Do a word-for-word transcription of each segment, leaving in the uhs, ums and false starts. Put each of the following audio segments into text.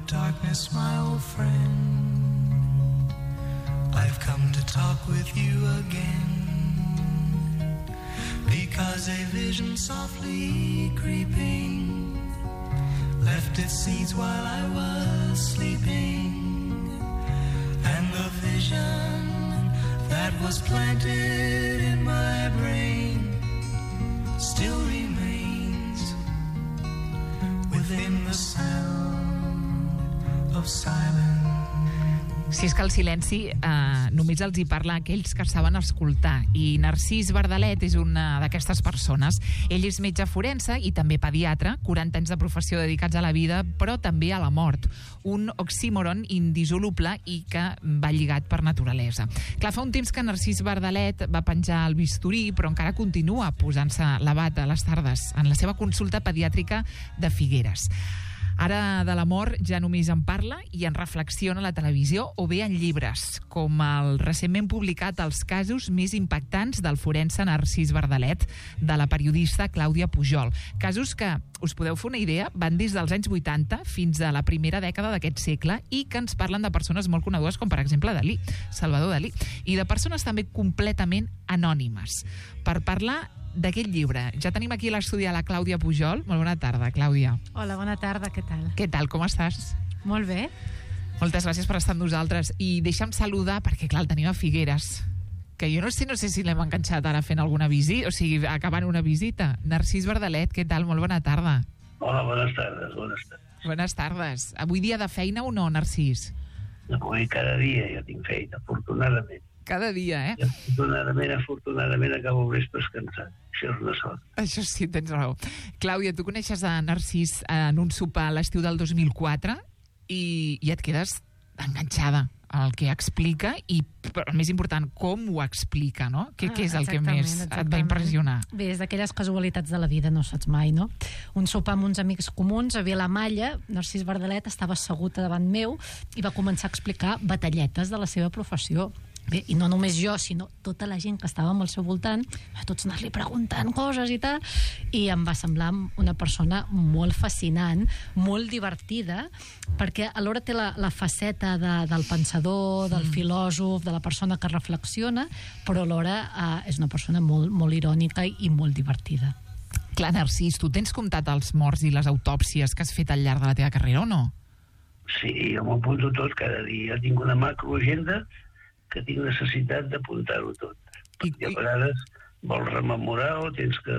Darkness, my old friend, I've come to talk with you again, because a vision softly creeping left its seeds while I was sleeping, and the vision that was planted in my brain still remains within the sound of silence. Si és que el silenci eh, només els hi parla a aquells que saben escoltar, i Narcís Bardalet és una d'aquestes persones. Ell és metge forense i també pediatre, quaranta anys de professió dedicats a la vida, però també a la mort, un oxímoron indissoluble i que va lligat per naturalesa. Clar, fa un temps que Narcís Bardalet va penjar el bisturí, però encara continua posant-se la bata a les tardes en la seva consulta pediàtrica de Figueres. Ara de la mort ja només en parla i en reflexiona a la televisió o bé en llibres, com el recentment publicat Els casos més impactants del forense Narcís Bardalet, de la periodista Clàudia Pujol. Casos que, us podeu fer una idea, van des dels anys vuitanta fins a la primera dècada d'aquest segle i que ens parlen de persones molt conegudes com, per exemple, Dalí, Salvador Dalí, i de persones també completament anònimes. Per parlar d'aquest llibre, ja tenim aquí a l'estudi a la Clàudia Pujol. Molt bona tarda, Clàudia. Hola, bona tarda, què tal? Què tal, com estàs? Molt bé. Moltes gràcies per estar amb nosaltres. I deixa'm saludar, perquè clar, el tenim a Figueres, que jo no sé, no sé si l'hem enganxat ara fent alguna visita, o sigui, acabant una visita. Narcís Bardalet, què tal? Molt bona tarda. Hola, bones tardes, bones tardes. Bones tardes. Avui dia de feina o no, Narcís? Avui cada dia jo tinc feina, afortunadament. Cada dia, eh? I afortunadament, afortunadament acabo el vespre cansat. Això és una sort. Això sí, tens raó. Clàudia, tu coneixes a Narcís en un sopar a l'estiu del dos mil quatre i, i et quedes enganxada al que explica i, però, més important, com ho explica, no? Què, ah, què és el que més exactament. et va impressionar? Bé, és d'aquelles casualitats de la vida, no saps mai, no? Un sopar amb uns amics comuns a Vilamalla, Narcís Bardalet estava assegut davant meu i va començar a explicar batalletes de la seva professió. Bé, i no només jo, sinó tota la gent que estava al seu voltant, a tots anar-li preguntant coses i tal, i em va semblar una persona molt fascinant, molt divertida, perquè alhora té la, la faceta de, del pensador, del mm. filòsof, de la persona que reflexiona, però alhora eh, és una persona molt, molt irònica i molt divertida. Clar, Narcís, tu tens comptat els morts i les autòpsies que has fet al llarg de la teva carrera o no? Sí, jo m'ho apunto tot cada dia. Tinc una macroagenda que tinc necessitat d'apuntar-ho tot. I, I a vegades vols rememorar o tens que,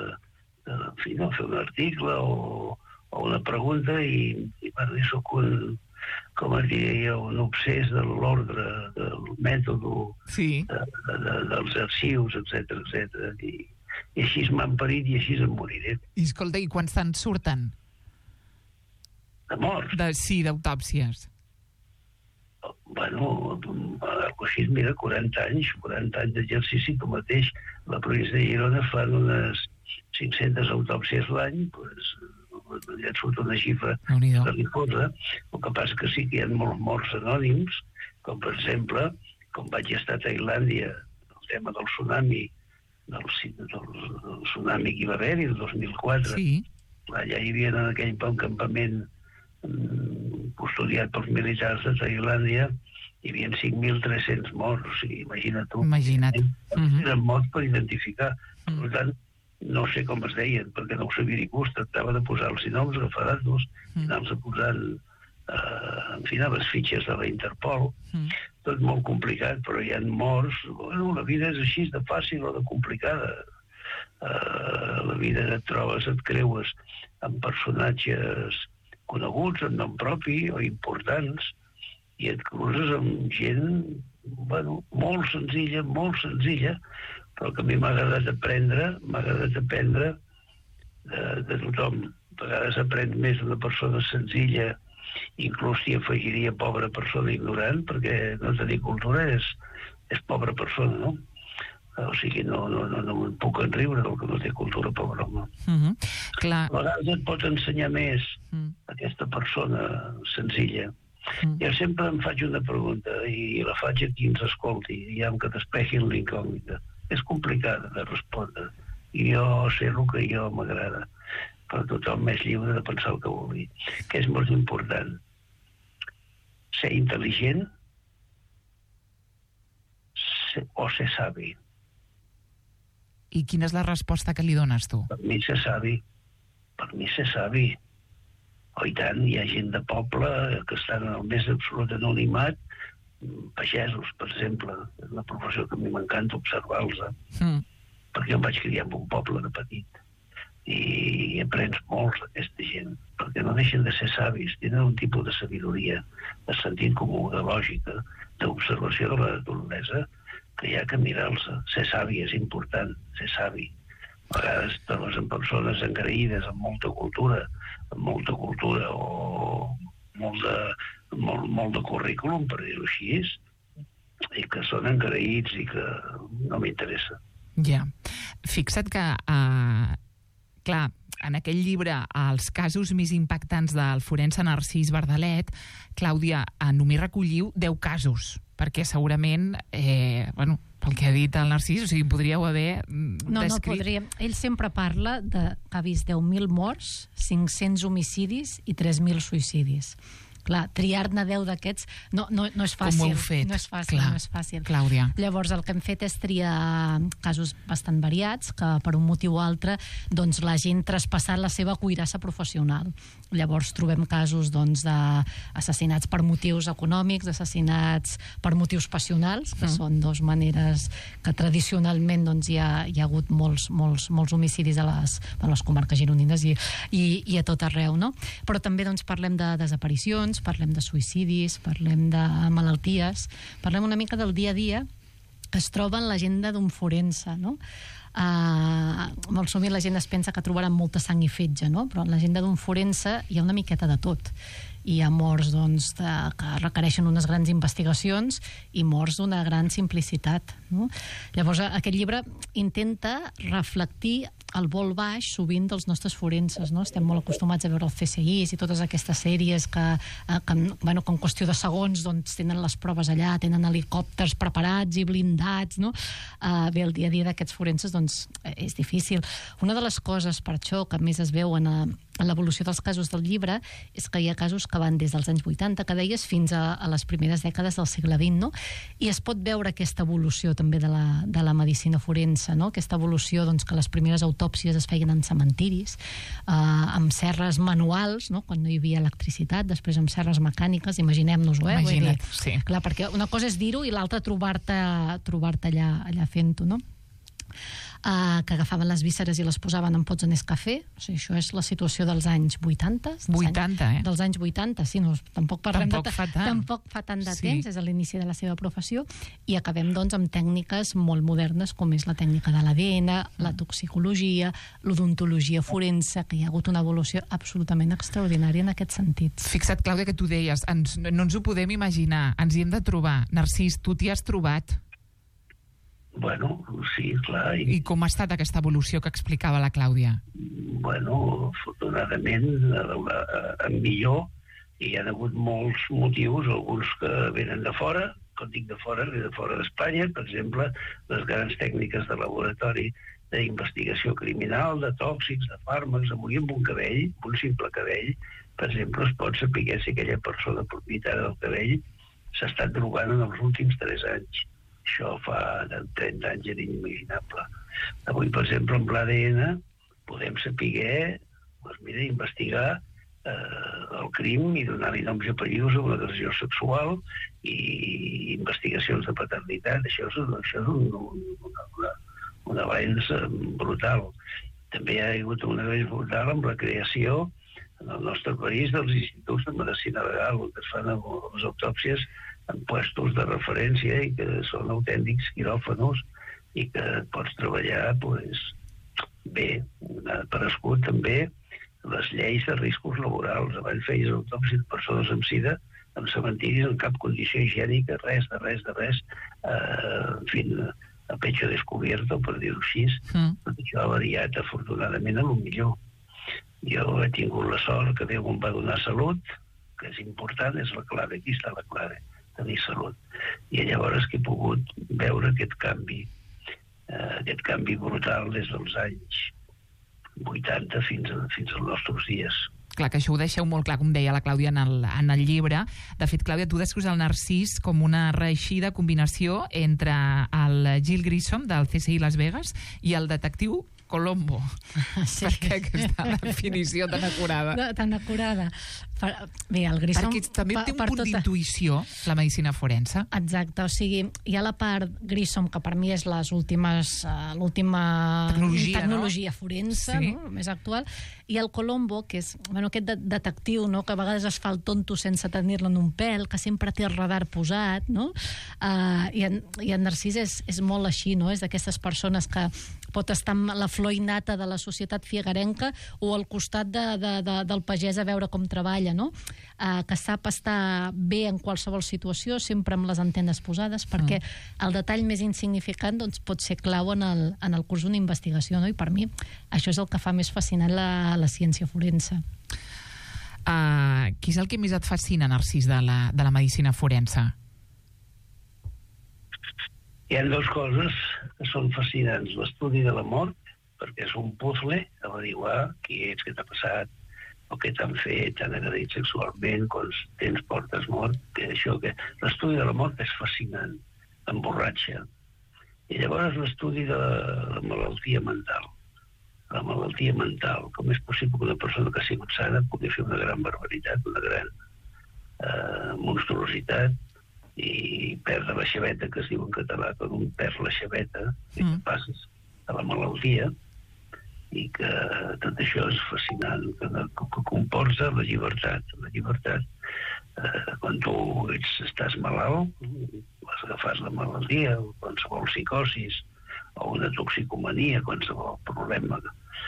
en fi, no, fer un article o, o una pregunta i, i per dir, soc un, com es diria jo, un obsès de l'ordre, del mètode, sí. de, de, de, dels arxius, etcètera, etcètera. I, I així m'han parit i així em moriré. I escolta, i quants te'n surten? De morts? De, sí, d'autòpsies. Bueno, així, mira, quaranta anys, quaranta anys d'exercici, com mateix la província de Girona fan unes cinc-centes autòpsies l'any, doncs ja et surt una xifra religiosa. El que passa que sí que hi ha molts morts anònims, com per exemple, com vaig estar a Tailàndia, el tema del tsunami, del, del, del tsunami que hi va haver-hi, el dos mil quatre. Sí. Allà hi havia en aquell campament custodiat pels militars de Tailàndia, hi havia cinc mil tres-cents morts, i imagina't tu. Imagina't. Uh-huh. Eren morts per identificar. Uh-huh. Per tant, no sé com es deien, perquè no ho sabia ningú, es tractava de posar-los i noms, agafar-los, uh-huh. i anar-los posant, eh, en fi, a les fitxes de la Interpol. Uh-huh. Tot molt complicat, però hi ha morts. Bueno, la vida és així de fàcil o de complicada. Eh, la vida et trobes, et creues amb personatges coneguts, amb nom propi o importants, i et cruces amb gent, bueno, molt senzilla, molt senzilla, però que a mi m'ha agradat aprendre, m'ha agradat aprendre de, de tothom. A vegades aprens més d'una persona senzilla, inclús t'hi afegiria pobra persona ignorant, perquè no tenir cultura és, és pobra persona, no? O sigui, no, no, no, no em puc enriure del que no té cultura, pobre home. Uh-huh. Clar. A vegades et pot ensenyar més uh-huh. aquesta persona senzilla. Uh-huh. Jo sempre em faig una pregunta i la faig a qui ens escolti, ja que despegin l'incògnita. És complicada de respondre. I jo sé el que jo m'agrada, però tothom és lliure de pensar el que vulgui. Què és molt important? ser intel·ligent ser, o ser savi. I quina és la resposta que li dones, tu? Per mi ser savi. Per mi ser savi. Oh, i tant, hi ha gent de poble que estan en el més absolut anonimat, pagesos, per exemple, és una professió que a mi m'encanta observar-los, mm. perquè em vaig criar en un poble de petit, i aprens molts d'aquesta gent, perquè no deixen de ser savis, tenen un tipus de sabidoria, de sentit comú, de lògica, d'observació de la naturalesa, que hi ha que mirar-los. Ser savi és important, ser savi. A vegades trobes en persones engraïdes, amb molta cultura, amb molta cultura o molt de, molt, molt de currículum, per dir-ho així, i que són engraïts i que no m'interessa. Ja. Fixa't que, uh, clar, en aquell llibre, els casos més impactants del forense Narcís Bardalet, Clàudia, només recolliu deu casos, perquè segurament, eh, bueno, pel que ha dit el Narcís, o sigui, podríeu haver descrit... No, no podríem. Ell sempre parla de que ha vist deu mil morts, cinc-cents homicidis i tres mil suïcidis. Clar, triar-ne deu d'aquests no, no, no és fàcil. Com ho heu fet? No és fàcil, Clar. no és fàcil. Clàudia. Llavors, el que hem fet és triar casos bastant variats, que per un motiu o altre, doncs, la gent traspassat la seva cuirassa professional. Llavors, trobem casos, doncs, d'assassinats per motius econòmics, d'assassinats per motius passionals, que mm. són dues maneres que tradicionalment, doncs, hi ha, hi ha hagut molts, molts, molts homicidis a les, a les comarques gironines i, i, i a tot arreu, no? Però també, doncs, parlem de desaparicions, parlem de suïcidis, parlem de malalties, parlem una mica del dia a dia que es troba en l'agenda d'un forense, no? Uh, molt sovint la gent es pensa que trobaran molta sang i fetge, no? Però en l'agenda d'un forense hi ha una miqueta de tot. Hi ha morts, doncs, de, que requereixen unes grans investigacions i morts d'una gran simplicitat, no? Llavors, aquest llibre intenta reflectir el vol baix sovint dels nostres forenses, no? Estem molt acostumats a veure el C S I i totes aquestes sèries que, que, bueno, que en qüestió de segons, doncs, tenen les proves allà, tenen helicòpters preparats i blindats, no? Uh, bé, el dia a dia d'aquests forenses, doncs, és difícil. Una de les coses, per això, que més es veu en, a, en l'evolució dels casos del llibre, és que hi ha casos que van des dels anys vuitanta, que deies, fins a, a les primeres dècades del segle vint, no? I es pot veure aquesta evolució també de la, de la medicina forense, no? Aquesta evolució, doncs, que les primeres autòpsies es feien en cementiris, eh, amb serres manuals, no? Quan no hi havia electricitat, després amb serres mecàniques, imaginem-nos-ho, eh? Imagina't, sí. Clar, perquè una cosa és dir-ho i l'altra trobar-te trobar-te allà, allà fent-ho, no? Uh, que agafaven les vísceres i les posaven en pots en Nescafé. O sigui, això és la situació dels anys vuitanta. vuitanta, anys, eh? Dels anys vuitanta, sí, no, tampoc parlem tampoc de... Fa tant. Tampoc fa tant de sí. temps, és a l'inici de la seva professió, i acabem, doncs, amb tècniques molt modernes, com és la tècnica de l'A D N, la toxicologia, l'odontologia forense, que hi ha hagut una evolució absolutament extraordinària en aquest sentit. Fixa't, Clàudia, que tu deies, ens, no ens ho podem imaginar, ens hi hem de trobar. Narcís, tu t'hi has trobat? Bueno, sí, clar. I... I com ha estat aquesta evolució que explicava la Clàudia? Bueno, afortunadament, en millor, hi ha hagut molts motius, alguns que venen de fora, quan dic de fora, ve de fora d'Espanya, per exemple, les grans tècniques de laboratori d'investigació criminal, de tòxics, de fàrmacs, de morir amb un cabell, amb un simple cabell, per exemple, es pot saber si aquella persona propietària del cabell s'ha estat drogant en els últims tres anys. Això fa trenta anys era inimaginable. Avui, per exemple, amb l'A D N podem saber, doncs mira, investigar eh, el crim i donar-li noms i apellidos a una agressió sexual i investigacions de paternitat. Això és, això és un, un, una, un avanç brutal. També hi ha hagut un avanç brutal amb la creació en el nostre país dels instituts de medicina legal, on es fan les autòpsies en puestos de referència i que són autèntics quiròfanos i que pots treballar pues, bé. Ha aparegut també les lleis de riscos laborals. Abans feies autòpsies de persones amb sida en cementiris en cap condició higiènica, res, de res, de res, eh, en fi, a pecho descobierto, per dir-ho així. Mm. Tot això ha variat, afortunadament, a lo millor. Jo he tingut la sort que Déu em va donar salut, que és important, és la clave, aquí està la clave, tenir salut. I llavors que he pogut veure aquest canvi, eh, aquest canvi brutal des dels anys vuitanta fins, a, fins als nostres dies. clar, que això ho deixeu molt clar, com deia la Clàudia en el, en el llibre. De fet, Clàudia, tu descrius el Narcís com una reeixida combinació entre el Gil Grissom del C S I Las Vegas i el detectiu Colombo. Sí. Per què aquesta definició tan acurada? No, tan acurada. Per, bé, el Grissom... Perquè també té un punt tota... d'intuïció, la medicina forense. Exacte, o sigui, hi ha la part Grissom, que per mi és les últimes, uh, l'última tecnologia, tecnologia no? forense, Sí. no? Més actual, i el Colombo, que és bueno, aquest de detectiu, no? Que a vegades es fa el tonto sense tenir-lo en un pèl, que sempre té el radar posat, no? Uh, i, en, I en Narcís és, és molt així, no? És d'aquestes persones que pot estar amb la flor innata de la societat figuerenca o al costat de, de, de, del pagès a veure com treballa, no? Uh, que sap estar bé en qualsevol situació, sempre amb les antenes posades, perquè mm. el detall més insignificant doncs, pot ser clau en el, en el curs d'una investigació, no? I per mi això és el que fa més fascinant la, la ciència forense. Uh, qui és el que més et fascina, Narcís, de la, de la medicina forense? Hi ha dues coses que són fascinants. L'estudi de la mort, perquè és un puzzle, averiguar qui ets, què t'ha passat, o què t'han fet, t'han agredit sexualment, quants temps portes mort, que això que... L'estudi de la mort és fascinant, emborratxa. I llavors l'estudi de la malaltia mental. La malaltia mental, com és possible que una persona que ha sigut sana pugui fer una gran barbaritat, una gran eh, monstruositat, i perdre la xaveta, que es diu en català, quan un perd la xaveta, i mm. passes a la malaltia, i que tot això és fascinant, que, que comporta la llibertat. La llibertat, eh, quan tu ets, estàs malalt, vas agafar la malaltia, o qualsevol psicosis, o una toxicomania, qualsevol problema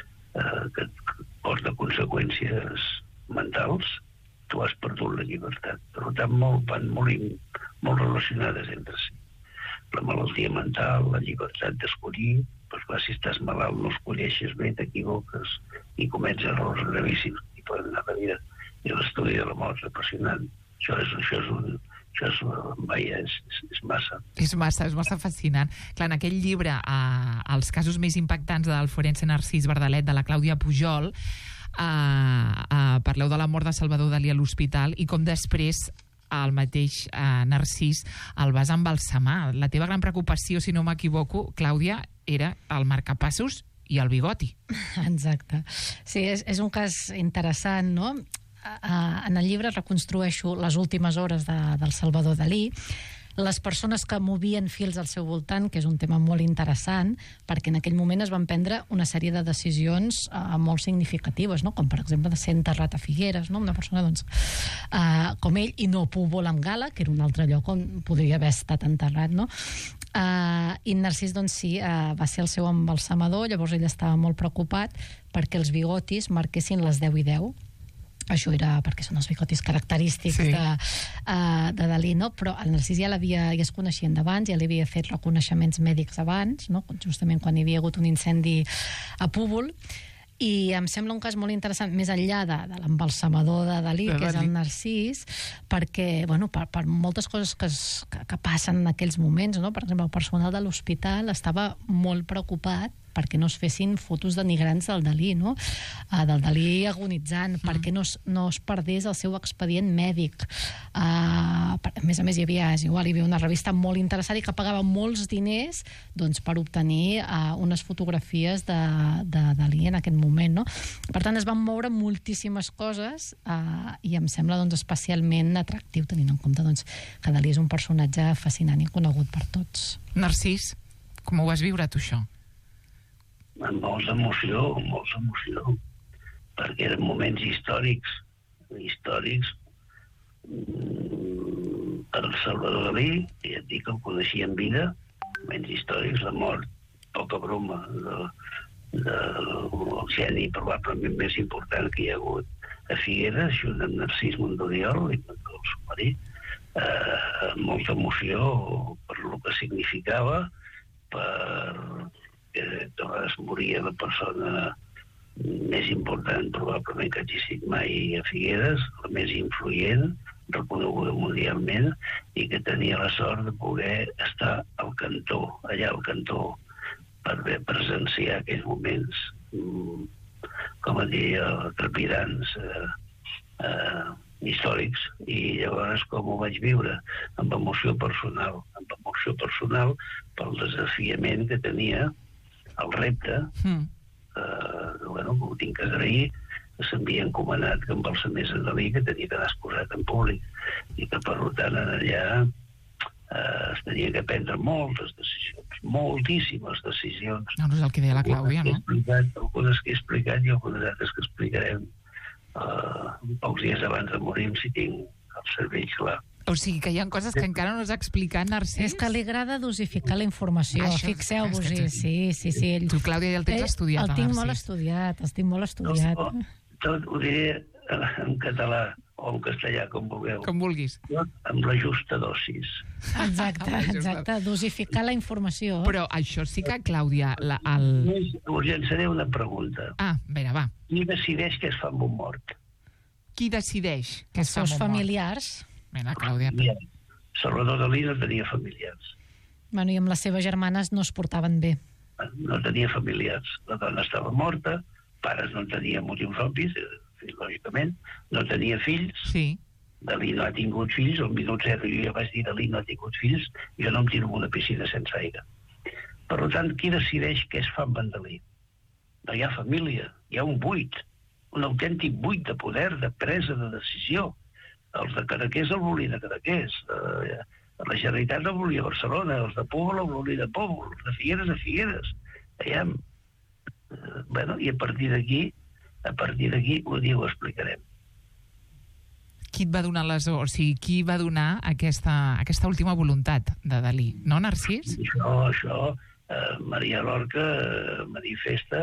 eh, que, que porta conseqüències mentals, tu has perdut la llibertat. Per tant, molt, van molt, molt relacionades entre si. La malaltia mental, la llibertat d'escollir, doncs clar, si estàs malalt no escolleixes bé, t'equivoques i comets errors gravíssims i poden anar a la vida. I l'estudi de la mort és apassionant. Això és, això és un... Això és, vaja, és, és, és massa. És massa, és massa fascinant. Clar, en aquell llibre, eh, els casos més impactants del forense Narcís Bardalet, de la Clàudia Pujol, eh, eh, parleu de la mort de Salvador Dalí a l'hospital i com després el mateix eh, Narcís el vas embalsamar. La teva gran preocupació, si no m'equivoco, Clàudia, era el marcapassos i el bigoti. Exacte. Sí, és, és un cas interessant, no? Uh, en el llibre reconstrueixo les últimes hores de, del Salvador Dalí, les persones que movien fils al seu voltant, que és un tema molt interessant, perquè en aquell moment es van prendre una sèrie de decisions uh, molt significatives, no? Com per exemple de ser enterrat a Figueres, no? Una persona doncs, uh, com ell, i no Púbol amb Gala, que era un altre lloc on podria haver estat enterrat, no? Uh, i Narcís doncs sí, uh, va ser el seu embalsamador. Llavors ell estava molt preocupat perquè els bigotis marquessin les deu i deu. Això era perquè són els bigotis característics sí. de, uh, de Dalí, no? Però el Narcís ja l'havia, ja es coneixien d'abans, ja li havia fet reconeixements mèdics abans, no? Justament quan hi havia hagut un incendi a Púbol. I em sembla un cas molt interessant, més enllà de, de l'embalsamador de Dalí, de que Dalí. És el Narcís, perquè, bueno, per, per moltes coses que, es, que, que passen en aquells moments, no? Per exemple, el personal de l'hospital estava molt preocupat perquè no es fessin fotos denigrants del Dalí, no? Uh, del Dalí agonitzant, mm. perquè no es, no es perdés el seu expedient mèdic. Uh, per, a més a més, hi havia, és igual, hi havia una revista molt interessant i que pagava molts diners doncs, per obtenir uh, unes fotografies de, de Dalí en aquest moment, no? Per tant, es van moure moltíssimes coses uh, i em sembla doncs, especialment atractiu, tenint en compte doncs, que Dalí és un personatge fascinant i conegut per tots. Narcís, com ho vas viure tu, això? Amb molts emoció, amb molts emoció, perquè eren moments històrics, històrics mm, per Salvador Dalí, ja et dic que el coneixia en vida, moments històrics, la mort, poca broma, de, de, el geni probablement més important que hi ha hagut a Figueres, junt amb Narcís Mondoriol i el seu marit, eh, molta emoció per el que significava, per que de vegades moria la persona més important probablement que ha existit mai a Figueres, la més influent, reconeguda mundialment, i que tenia la sort de poder estar al cantó, allà al cantó, per presenciar aquells moments com a dir, trepidants eh, eh, històrics, i llavors com ho vaig viure? Amb emoció personal, amb emoció personal pel desafiament que tenia, el repte, mm. eh, bueno, ho tinc que agrair, que s'havia encomanat que embalsamés en Dalí, que tenia que anar exposat en públic, i que per tant allà eh, es tenia que prendre moltes decisions, moltíssimes decisions. No, no és el que deia la Clàudia, no? Explicat, algunes que he explicat i algunes altres que explicarem Uh, pocs dies abans de morir, si tinc el cervell clar. O sigui que hi ha coses que encara no has explicat, Narcís? És que li agrada dosificar la informació, fixeu-vos-hi. Tu... Sí, sí, sí. Ell... Tu, Clàudia, ja el tens eh, estudiat, el tinc molt estudiat, el tinc molt estudiat. No, tot ho diré en català o en castellà, com vulgueu. Com vulguis. Amb la justa dosis. Exacte, exacte, dosificar la informació. Però això sí que, Clàudia... La, el... Us llançaré una pregunta. Ah, a veure, va. Qui decideix què es fa amb un mort? Qui decideix què es fa amb un mort? Els seus familiars. Mira, Clàudia. Salvador Dalí no tenia familiars. Bueno, i amb les seves germanes no es portaven bé. No tenia familiars. La dona estava morta, pares no tenia motius obvis, lògicament, no tenia fills. Sí. Dalí no ha tingut fills, al minut zero jo ja vaig dir Dalí no ha tingut fills, jo no em tiro en una piscina sense aire. Per tant, qui decideix què es fa amb en Dalí? No hi ha família, hi ha un buit, un autèntic buit de poder, de presa de decisió. Els de Cadaqués el volien a Cadaqués, eh, la Generalitat el volia a Barcelona, els de Pobla el volien a Pobla, els de Figueres a Figueres. Veiem. Eh, bueno, i a partir d'aquí, a partir d'aquí, un dia ho explicarem. Qui et va donar les... O sigui, qui va donar aquesta, aquesta última voluntat de Dalí? No, Narcís? Això, això, eh, Maria Lorca eh, manifesta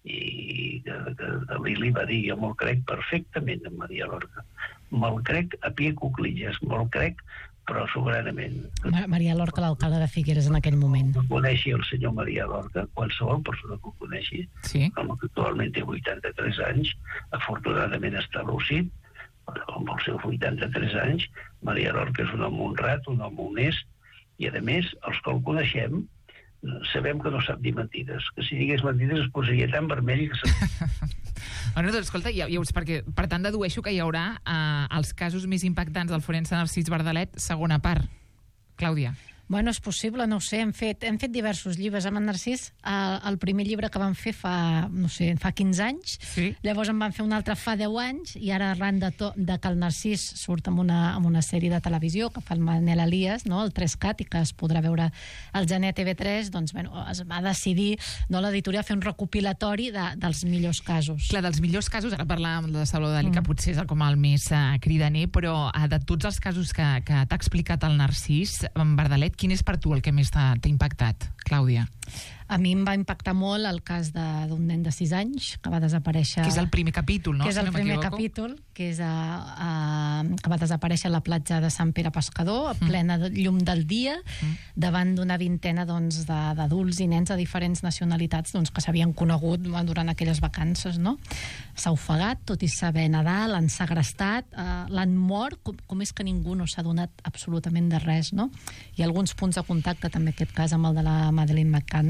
i que, que Dalí li va dir, jo me'l crec perfectament en Maria Lorca. Me'l crec a pie cuclillas, me'l crec, però soberanament. Maria Lorca, l'alcalde de Figueres en aquell moment. Que coneixi el senyor Maria Lorca, qualsevol persona que ho coneixi, sí. Com que actualment té vuitanta-tres anys, afortunadament està lúcid, però amb els seus vuitanta-tres anys, Maria Lorca és un home honrat, un home honest, i a més, els que el coneixem, sabem que no sap dir mentides, que si digués mentides es posaria tan vermell que se... Bueno, doncs, escolta, ja, ja, perquè, per tant, dedueixo que hi haurà eh, els casos més impactants del forense Narcís Bardalet, segona part. Clàudia. Bueno, és possible, no ho sé, hem fet, hem fet diversos llibres amb en Narcís. El, el primer llibre que vam fer fa, no sé, fa quinze anys, sí. Llavors en vam fer un altre fa deu anys, i ara arran de, to, de que el Narcís surt en una, en una sèrie de televisió que fa el Manel Elias, no? El tres cat, i que es podrà veure al gener T V tres, doncs bueno, es va decidir, no, l'editorial, fer un recopilatori de, dels millors casos. Clar, dels millors casos, ara parlàvem de Salvador Dalí, mm. que potser és com el més uh, cridaner, però uh, de tots els casos que, que t'ha explicat el Narcís, en Bardalet, quin és per tu el que més t'ha impactat, Clàudia? A mi em va impactar molt el cas d'un nen de sis anys que va desaparèixer... Que és el primer capítol, no? Que és si el no primer capítol, que és a, a, que va desaparèixer a la platja de Sant Pere Pescador, a plena mm. llum del dia, mm. davant d'una vintena doncs, d'adults i nens de diferents nacionalitats doncs, que s'havien conegut durant aquelles vacances, no? S'ha ofegat, tot i saber nedar, l'han segrestat, eh, l'han mort, com, com és que ningú no s'ha donat absolutament de res, no? Hi ha alguns punts de contacte, també aquest cas amb el de la Madeleine McCann.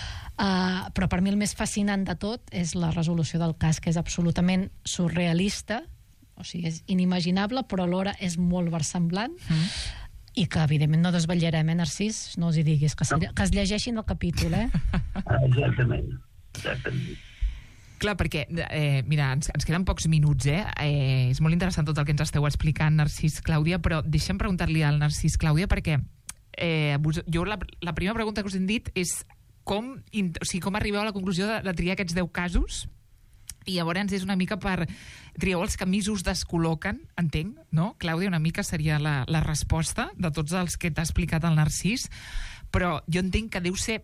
Uh, però per mi el més fascinant de tot és la resolució del cas, que és absolutament surrealista, o sigui, és inimaginable, però alhora és molt versemblant, mm. i que evidentment no desvetllarem, eh, Narcís? No els hi diguis, que, se, que es llegeixin el capítol, eh? Exactament, exactament. Clar, perquè, eh, mira, ens, ens queden pocs minuts, eh? eh? És molt interessant tot el que ens esteu explicant, Narcís, Clàudia, però deixa'm preguntar-li al Narcís, Clàudia, perquè eh, jo la, la primera pregunta que us hem dit és com, o sigui, com arribeu a la conclusió de, de triar aquests deu casos, i llavors és una mica per... Trieu els que més us descol·loquen, entenc, no? Clàudia, una mica seria la, la resposta de tots els que t'ha explicat el Narcís, però jo entenc que deu ser...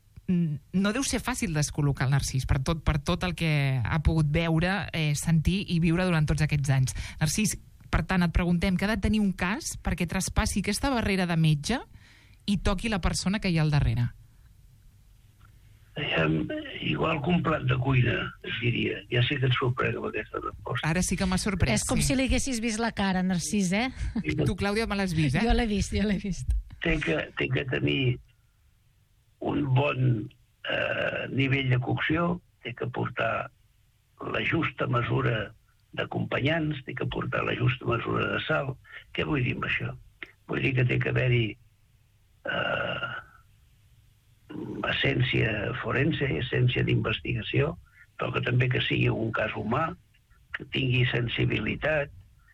no deu ser fàcil descol·locar el Narcís per tot, per tot el que ha pogut veure, eh, sentir i viure durant tots aquests anys. Narcís, per tant, et preguntem, que ha de tenir un cas perquè traspassi aquesta barrera de metge i toqui la persona que hi ha al darrere? Um, igual que un plat de cuina, es diria. Ja sé que et sorprèn amb aquesta resposta. Ara sí que m'ha sorprès. És com sí. si li haguessis vist la cara, Narcís, eh? Tu, Clàudia, me l'has vist, eh? Jo l'he vist, jo l'he vist. Té que, té que tenir un bon eh, nivell de cocció, té que portar la justa mesura d'acompanyants, té que portar la justa mesura de sal. Què vull dir amb això? Vull dir que té que haver-hi eh, essència forense, essència d'investigació, però que també que sigui un cas humà, que tingui sensibilitat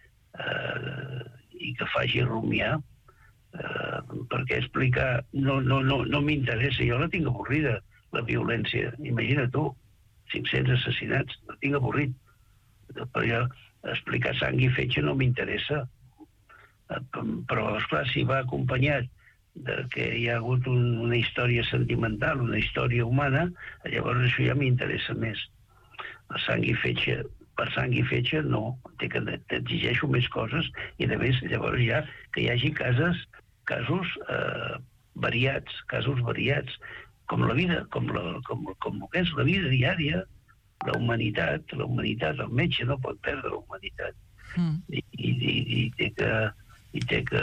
eh, i que faci rumiar, eh, perquè explicar no, no, no, no m'interessa, jo la tinc avorrida, la violència. Imagina tu, cinc-cents assassinats, la tinc avorrit. Però jo explicar sang i fetge no m'interessa. Però, esclar, si va acompanyat de que hi ha hagut un, una història sentimental, una història humana, llavors això ja m'interessa més. La sang i fetge, per sang i fetge, no. T'exigeixo més coses i, a més, llavors ja que hi hagi casos, casos eh, variats, casos variats, com la vida, com, la, com, com el que és la vida diària, la humanitat, la humanitat, el metge no pot perdre la humanitat. Mm. I, i, i, i, té que, i té que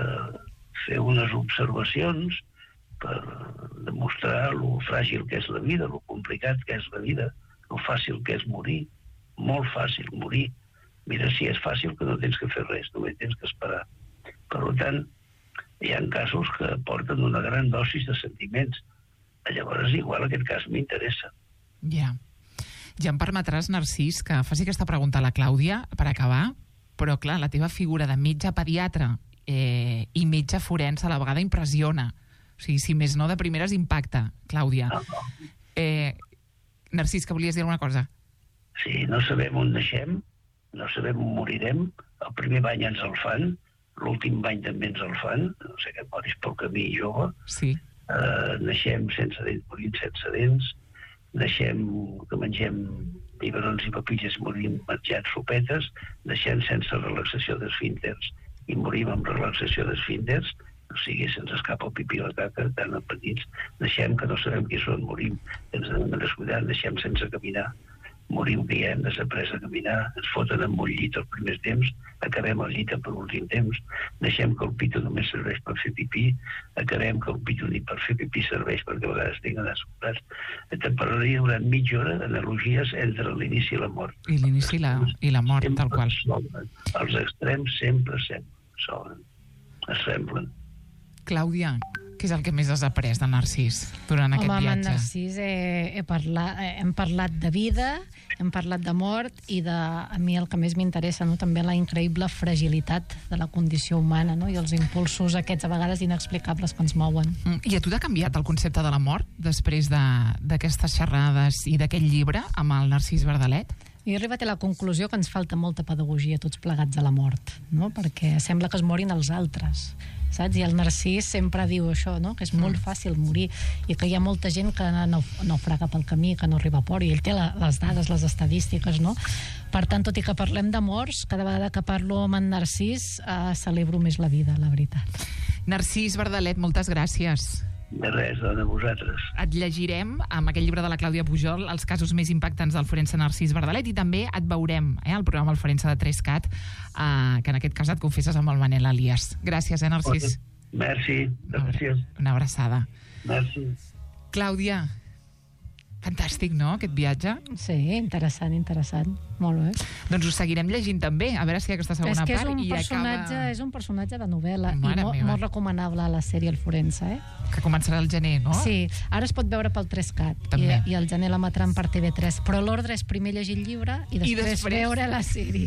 fer unes observacions per demostrar lo fràgil que és la vida, lo complicat que és la vida, lo fàcil que és morir, molt fàcil morir. Mira, si és fàcil que no tens que fer res, només tens que esperar. Per tant, hi ha casos que porten una gran dosis de sentiments. Llavors, igual, aquest cas m'interessa. Ja. Yeah. Ja em permetràs, Narcís, que faci aquesta pregunta a la Clàudia, per acabar, però, clar, la teva figura de metge pediatre eh, i metge forense a la vegada impressiona. O sigui, si més no, de primeres impacta, Clàudia. No, no. Eh, Narcís, que volies dir alguna cosa? Sí, no sabem on naixem, no sabem on morirem. El primer bany ens el fan, l'últim bany també ens el fan, no sé què moris pel camí jove. Sí. Uh, naixem sense dents, morim sense dents, naixem que mengem biberons i papilles, morim menjant sopetes, naixem sense relaxació d'esfínters i morim amb relaxació d'esfínters, o sigui, se'ns escapa el pipí i la caca, tan petits, naixem que no sabem qui són, morim, ens anem descuidant, naixem sense caminar, morim que ja hem desaprès a caminar, ens foten amb un llit els primers temps, acabem el llit per l'últim temps, deixem que el pito només serveix per fer pipí, acabem que el pito ni per fer pipí serveix perquè a vegades tinc anar sobrats. Et parlaria durant mitja hora d'analogies entre l'inici i la mort. I l'inici i la, i la mort, tal qual. Els extrems sempre, sempre solen, es semblen. Clàudia, què és el que més has après de Narcís durant aquest Home, viatge? Home, amb Narcís he, he parlat, hem parlat de vida, hem parlat de mort i de, a mi el que més m'interessa, no? També la increïble fragilitat de la condició humana, no? I els impulsos aquests a vegades inexplicables que ens mouen. I a tu t'ha canviat el concepte de la mort després d'aquestes xerrades i d'aquest llibre amb el Narcís Verdalet? I he arribat a la conclusió que ens falta molta pedagogia tots plegats a la mort, no? Perquè sembla que es morin els altres, saps? I el Narcís sempre diu això, no? Que és molt fàcil morir i que hi ha molta gent que naufraga pel camí, que no arriba a port, i ell té la, les dades, les estadístiques, no? Per tant, tot i que parlem de morts, cada vegada que parlo amb en Narcís eh, celebro més la vida, la veritat. Narcís Verdalet, moltes gràcies. De res, dona, vosaltres. Et llegirem, amb aquell llibre de la Clàudia Pujol, els casos més impactants del forense Narcís Verdalet, i també et veurem eh, al programa El Forense de tres-cat, eh, que en aquest cas et confesses amb el Manel Elias. Gràcies, eh, Narcís? Merci, gràcies. Una abraçada. Merci. Clàudia, fantàstic, no?, aquest viatge? Sí, interessant, interessant. Molt bé. Doncs ho seguirem llegint també, a veure si aquesta segona és que és part un i personatge, acaba... és un personatge de novel·la. Mare i molt, meva. molt recomanable a la sèrie El Forense, eh? Que començarà el gener, no? Sí, ara es pot veure pel tres-cat i, i el gener l'emetran per T V tres, però l'ordre és primer llegir el llibre i després, I després... veure la sèrie.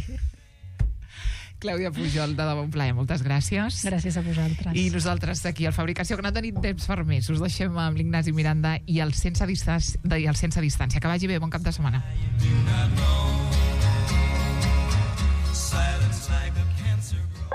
Clàudia Pujol, de debò un plaer, moltes gràcies. Gràcies a vosaltres. I nosaltres aquí al Fabricació, que no tenim temps per més, us deixem amb l'Ignasi Miranda i el Sense Distància, i el Sense Distància. Que vagi bé, bon cap de setmana.